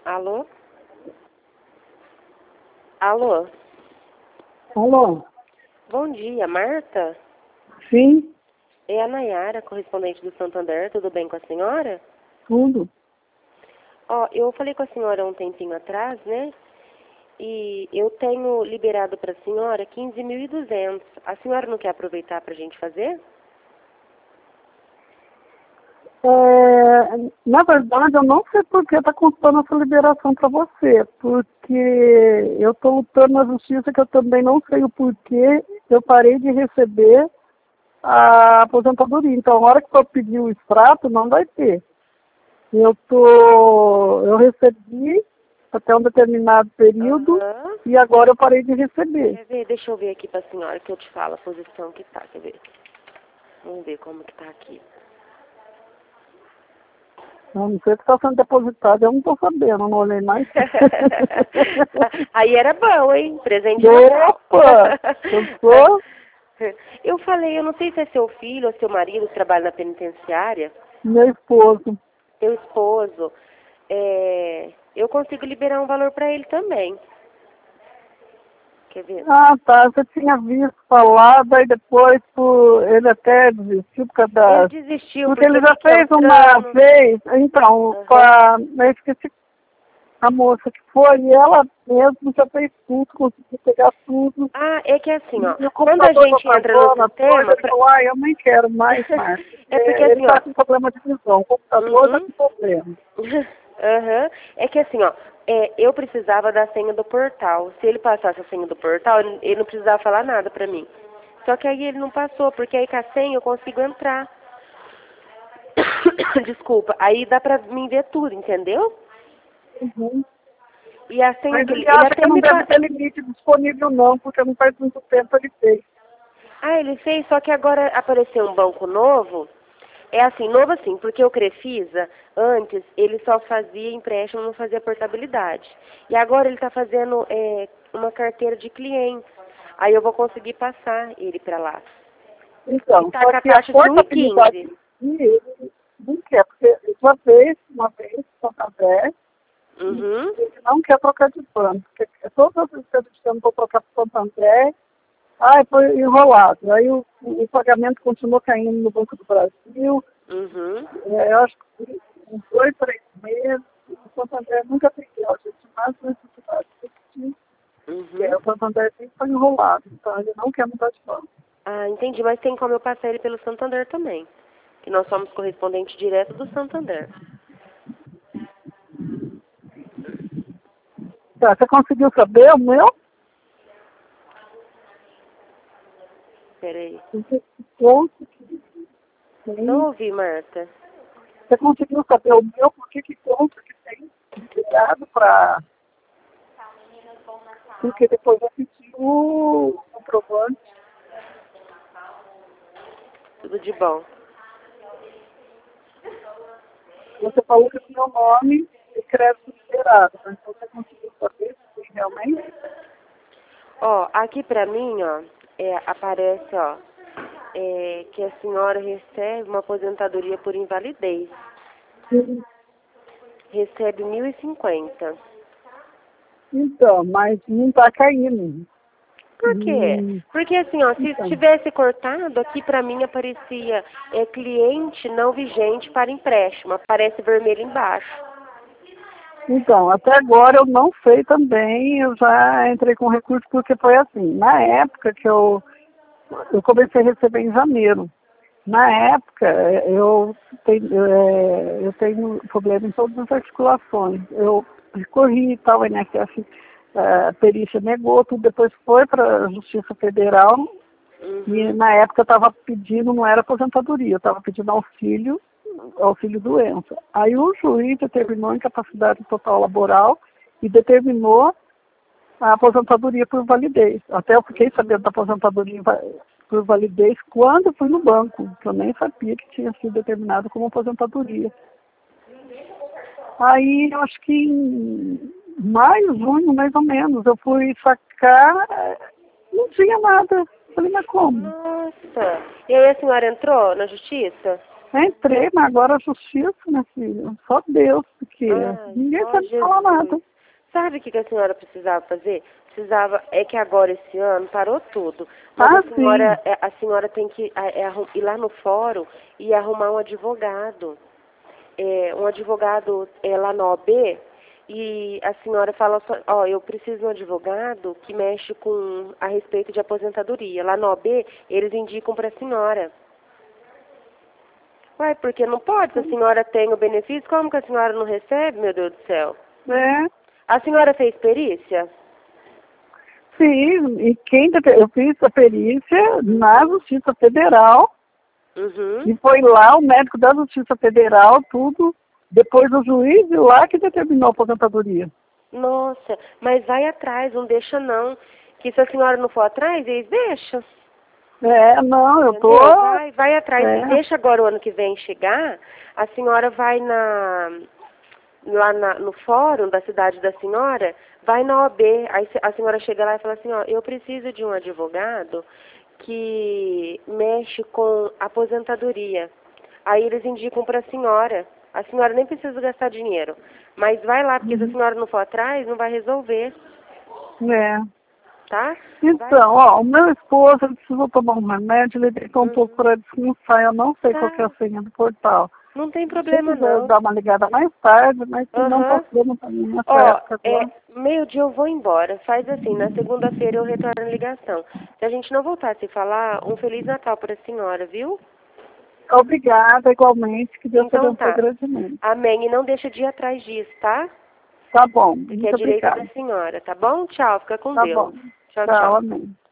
Alô? Alô? Alô? Bom dia, Marta? Sim, É a Nayara, correspondente do Santander. Tudo bem com a senhora? tudo. Ó, eu falei com a senhora um tempinho atrás, né? E eu tenho liberado para a senhora 15.200. A senhora não quer aproveitar para a gente fazer? Na verdade, eu não sei por que está custando essa liberação para você, porque eu estou lutando na justiça que eu também não sei o porquê eu parei de receber a aposentadoria. Então, na hora que eu pedir o extrato, não vai ter. Eu recebi até um determinado período Aham. e agora eu parei de receber. Quer ver? Deixa eu ver aqui para a senhora que eu te falo a posição que tá. Quer ver? Vamos ver como que tá aqui. Eu não sei o que está sendo depositado, eu não estou sabendo, não olhei mais. Aí era bom, hein? Presente de Natal. Opa! Eu sou? Eu falei, eu não sei se é seu filho ou seu marido que trabalha na penitenciária, Meu esposo. seu esposo. Eu consigo liberar um valor para ele também. Quer ver? Ah, tá. Você tinha visto falar, daí depois ele até desistiu por causa Ele da... desistiu Porque porque ele já fica fez uma entrando. vez, então, com a... Eu esqueci a moça que foi, e ela mesmo já fez tudo, conseguiu pegar tudo. Ah, é que assim, ó, E o quando a computador gente entra no apagou na coisa, sistema, ele falou, eu nem quero mais, Márcia. é porque Ele assim, ó, está com problema de visão, o computador está uhum. com problema. Aham. É que assim, ó, eu precisava da senha do portal. Se ele passasse a senha do portal, ele não precisava falar nada pra mim. Só que aí ele não passou, porque aí com a senha eu consigo entrar. Desculpa, aí dá pra mim ver tudo, entendeu? Uhum. E a senha Mas que ele ele acha até que não me deve passou. ter limite disponível não, porque não faz muito tempo ele fez. Ah, ele fez, só que agora apareceu um banco novo. É assim, novo assim, porque o Crefisa, antes, ele só fazia empréstimo, não fazia portabilidade. E agora ele está fazendo uma carteira de clientes. Aí eu vou conseguir passar ele para lá. E Então, tá só com a que a taxa de portabilidade 1,15. ele não quer, porque uma vez, Santander, e Uhum, ele não quer trocar de plano, porque todas as vezes que eu disse para trocar para Santander, foi enrolado. Aí o pagamento continuou caindo no Banco do Brasil, uhum, eu acho que uns 2, 3 meses, o Santander nunca atendeu, a gente mais necessidade de repetir, uhum. o Santander sempre foi enrolado, então ele não quer mudar de plano. Ah, entendi, mas tem como eu passar ele pelo Santander também. Que nós somos correspondente direto do Santander. Tá, você conseguiu saber o meu? Peraí. Porque conta que Não tem. ouvi, Marta. Você conseguiu saber o meu? Por que conta que tem? Cuidado para. Porque depois eu pedi o comprovante. Tudo de bom. Você falou que o meu nome é crédito liberado. Então você conseguiu saber se tem realmente? Ó, aqui pra mim, ó, aparece, ó, que a senhora recebe uma aposentadoria por invalidez. Sim. Recebe 1.050. Então, mas não está caindo. Por quê? Porque assim, ó, se Então. tivesse cortado, aqui pra mim aparecia cliente não vigente para empréstimo. Aparece vermelho embaixo. Então, até agora eu não sei também, eu já entrei com recurso porque foi assim, na época que eu comecei a receber em janeiro. Na época, eu tenho problema em todas as articulações. Eu recorri e tal, a INSS, a perícia negou, tudo depois foi para a Justiça Federal, e Uhum, na época eu estava pedindo, não era aposentadoria, eu estava pedindo auxílio doença. Aí o juiz determinou incapacidade total laboral e determinou a aposentadoria por validez. Até eu fiquei sabendo da aposentadoria por validez quando fui no banco, que eu nem sabia que tinha sido determinado como aposentadoria. Aí eu acho que em maio, junho, mais ou menos, eu fui sacar, não tinha nada. Falei, mas como? Nossa. E aí a senhora entrou na justiça? Entrei, mas agora a justiça, minha filha, só Deus, porque ninguém sabe falar nada. Sabe o que a senhora precisava fazer? É que agora esse ano parou tudo. Mas a senhora tem que ir lá no fórum e arrumar um advogado. Um advogado lá na OAB, e a senhora fala, eu preciso de um advogado que mexe a respeito de aposentadoria. Lá na OAB, eles indicam para a senhora. Ué, porque não pode, se a senhora tem o benefício, como que a senhora não recebe, meu Deus do céu? A senhora fez perícia? Sim, e eu fiz a perícia na Justiça Federal, e foi lá o médico da Justiça Federal, tudo, depois o juiz de lá que determinou a aposentadoria. Nossa, mas vai atrás, não deixa não, que se a senhora não for atrás, eles deixam. Não, eu tô... Vai atrás, deixa agora o ano que vem chegar, a senhora vai lá no fórum da cidade da senhora, vai na OAB, aí a senhora chega lá e fala assim, eu preciso de um advogado que mexe com aposentadoria. Aí eles indicam para a senhora nem precisa gastar dinheiro, mas vai lá, porque se a senhora não for atrás, não vai resolver. Tá? Então, o meu esposo, ele precisou tomar um remédio, ele deitou um pouco para descansar, eu não sei qual que é a senha do portal. Não tem problema, não. Eu dar uma ligada mais tarde, mas se não podemos também nessa época. Meio-dia eu vou embora. Faz assim, na segunda-feira eu retorno a ligação. Se a gente não voltar a se falar, um Feliz Natal para a senhora, viu? Obrigada, igualmente, que Deus te abençoe grandemente. Amém. E não deixa de ir atrás disso, tá? Tá bom, que é direito da senhora, tá bom? Tchau, fica com Deus. Tá bom. Tchau, amém.